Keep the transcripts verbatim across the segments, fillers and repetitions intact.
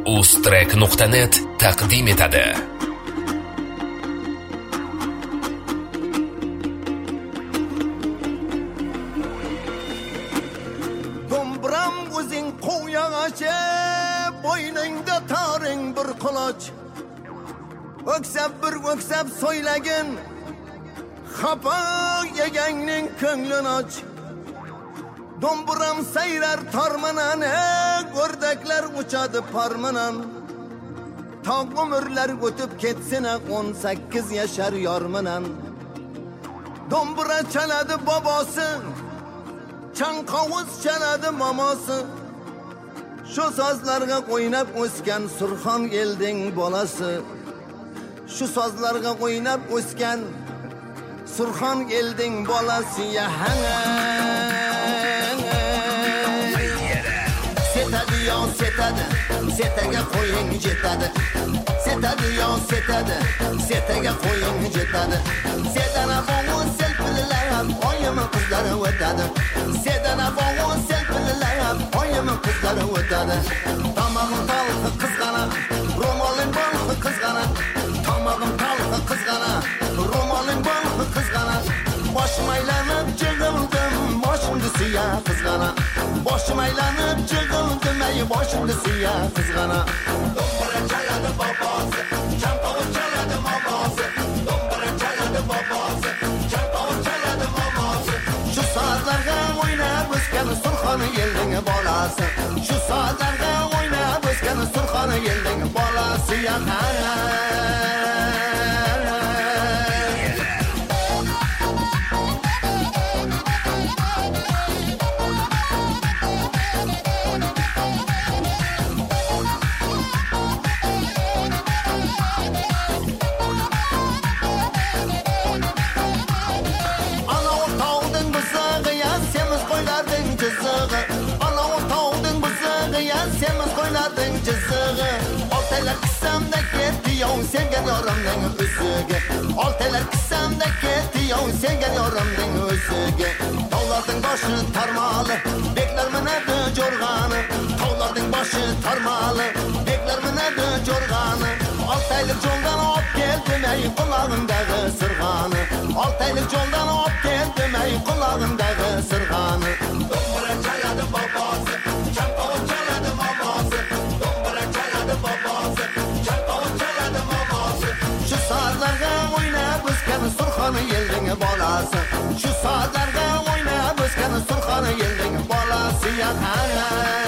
ustrek nuqta net taqdim etadi. Do'mbram o'zing qo'yag'acha, bo'yningda taring bir quloch. O'ksab bir o'ksab so'ylagin, xafa yegangning ko'nglini och. Do'mbram sayrar tormanan, o'rdaklar uchadi parmanan. Tog' umrlar o'tib ketsin, o'n sakkiz yashar yormanan. Do'mbra chaladi bobosi, chanqovuz chaladi momosi. Shu sozlarga o'ynab o'sgan Surxon elding bolasi. Shu sozlarga o'ynab o'sgan Surxon elding bolasi ya hana. Setadi yo setadi, setaga qo'ying jetadi. Setadi yo setadi, setaga qo'ying jetadi. Setana bo'g'u selpillar, oyimi qizlar o'tadi. Setana bo'g'u selpillar, oyimi qizlar o'tadi. Tomog'im talqi qizg'ana, ro'molim bolqi qizg'ana. Tomog'im talqi qizg'ana, ro'molim bolqi qizg'ana. Boshim aylanib jig'ildim, boshimda siya qizg'ana. Boshim aylanib jig'ildim, ay boshimda siya qizg'ana. Do'mbira chaladi bobosi, chanqovuz chaladi momosi. Do'mbira chaladi bobosi, chanqovuz chaladi momosi. Shu soatlarga o'ynab o'sgan Surxon elding bolasi. Shu soatlarga o'ynab o'sgan Surxon elding bolasi ya qara. Oltalar qissamda ketdi yo'q senga yorimning o'ziga. Oltalar qissamda ketdi yo'q senga yorimning o'ziga. Tog'larning boshi tarmali, beklar minadi jo'rg'ani. Tog'larning boshi tarmali, beklar minadi jo'rg'ani. Oltaylik yo'ldan olib keldim ay qulog'imdagi sirg'ani. Oltaylik yo'ldan olib keldim ay qulog'imdagi sirg'ani. Do'mbira chaladi bobosi, chanqovuz chaladi momosi. Do'mbira chaladi bobosi, chanqovuz chaladi momosi. Shu soatlarga o'ynab o'sgan Surxon elding bolasi. Shu soatlarga o'ynab o'sgan Surxon elding bolasi ya qara.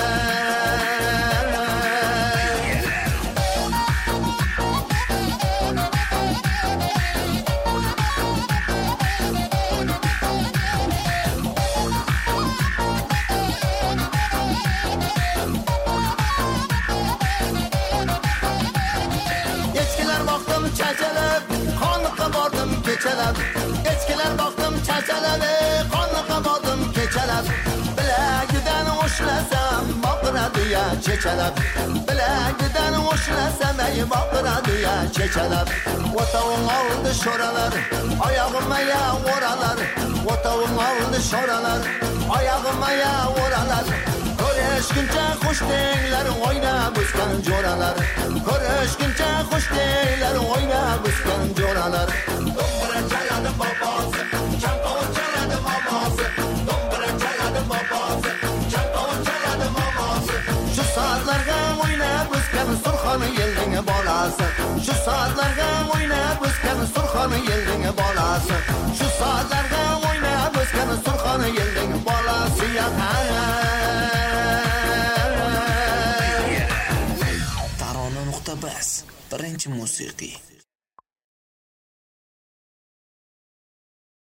Chachalab, qonliqqa bordim kechalab. Echkilar boqdim chachalab, qonliqqa bordim kechalab. Bilagidan o'shlasam, boqiradi ya chechalab. Bilagidan o'shlasam, ay boqiradi ya chechalab. O'tavim oldi sho'ralar, oyog'imga ya o'ralar. O'tavim oldi sho'ralar, oyog'imga ya o'ralar. Ko'rishguncha xushdinglar, o'ynab o'sgan jo'ralar. Ko'rishguncha xushdinglar, o'ynab o'sgan jo'ralar. Do'mbira chaladi bobosi, chanqovuz chaladi momosi. Do'mbira chaladi bobosi, chanqovuz chaladi momosi. Shu soatlarga o'ynab o'sgan Surxon elding bolasi. Shu soatlarga o'ynab o'sgan Surxon elding bolasi. Shu soatlarga o'ynab o'sgan Surxon elding bolasi ya qara. Bas, birinchi musiqiy